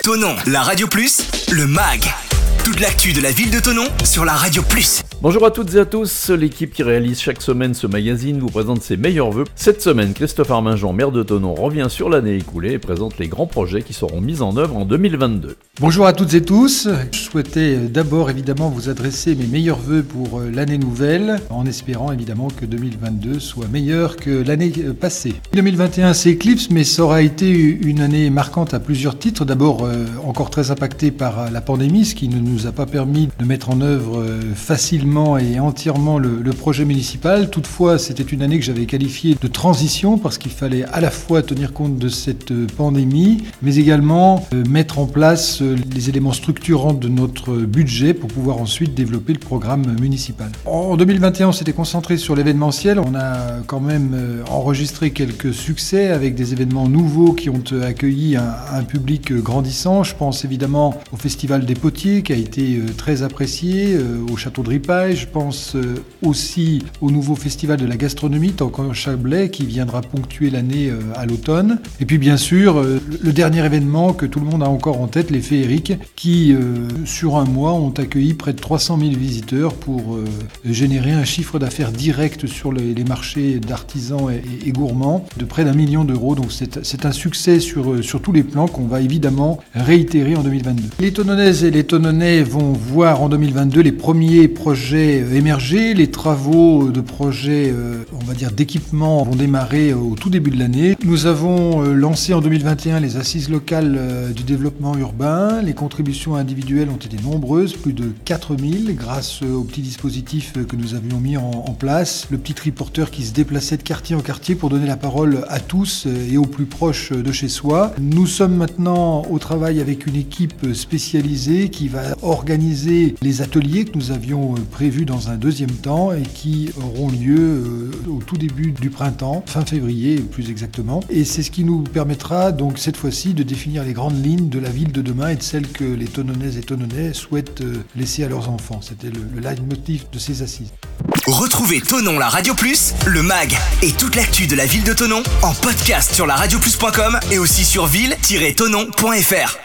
Thonon, la Radio Plus, le MAG. Toute l'actu de la ville de Thonon sur la Radio Plus. Bonjour à toutes et à tous, l'équipe qui réalise chaque semaine ce magazine vous présente ses meilleurs vœux. Cette semaine, Christophe Arminjon, maire de Thonon, revient sur l'année écoulée et présente les grands projets qui seront mis en œuvre en 2022. Bonjour à toutes et tous, je souhaitais d'abord évidemment vous adresser mes meilleurs vœux pour l'année nouvelle, en espérant évidemment que 2022 soit meilleur que l'année passée. 2021 s'éclipse, mais ça aura été une année marquante à plusieurs titres. D'abord encore très impactée par la pandémie, ce qui ne nous a pas permis de mettre en œuvre facilement et entièrement le projet municipal. Toutefois, c'était une année que j'avais qualifiée de transition parce qu'il fallait à la fois tenir compte de cette pandémie, mais également mettre en place les éléments structurants de notre budget pour pouvoir ensuite développer le programme municipal. En 2021, on s'était concentré sur l'événementiel. On a quand même enregistré quelques succès avec des événements nouveaux qui ont accueilli un public grandissant. Je pense évidemment au Festival des Potiers qui a été très apprécié, au Château de Ripaille. Je pense aussi au nouveau Festival de la gastronomie Tanquin-Chablais qui viendra ponctuer l'année à l'automne. Et puis bien sûr, le dernier événement que tout le monde a encore en tête, les féeriques, qui sur un mois ont accueilli près de 300 000 visiteurs pour générer un chiffre d'affaires direct sur les marchés d'artisans et gourmands de près d'1 million d'euros. Donc c'est un succès sur tous les plans qu'on va évidemment réitérer en 2022. Les Thononnaises et les Thononnais vont voir en 2022 les premiers projets émerger. Les travaux de projets, on va dire d'équipement, vont démarrer au tout début de l'année. Nous avons lancé en 2021 les assises locales du développement urbain. Les contributions individuelles ont été nombreuses, plus de 4000, grâce au petit dispositif que nous avions mis en place. Le petit triporteur qui se déplaçait de quartier en quartier pour donner la parole à tous et aux plus proches de chez soi. Nous sommes maintenant au travail avec une équipe spécialisée qui va organiser les ateliers que nous avions prévus dans un deuxième temps et qui auront lieu au tout début du printemps, fin février plus exactement. Et c'est ce qui nous permettra donc cette fois-ci de définir les grandes lignes de la ville de demain et de celles que les Thononnaises et Thononnais souhaitent laisser à leurs enfants. C'était le leitmotiv de ces assises. Retrouvez Thonon, la Radio Plus, le MAG et toute l'actu de la ville de Thonon en podcast sur laradioplus.com et aussi sur ville-thonon.fr.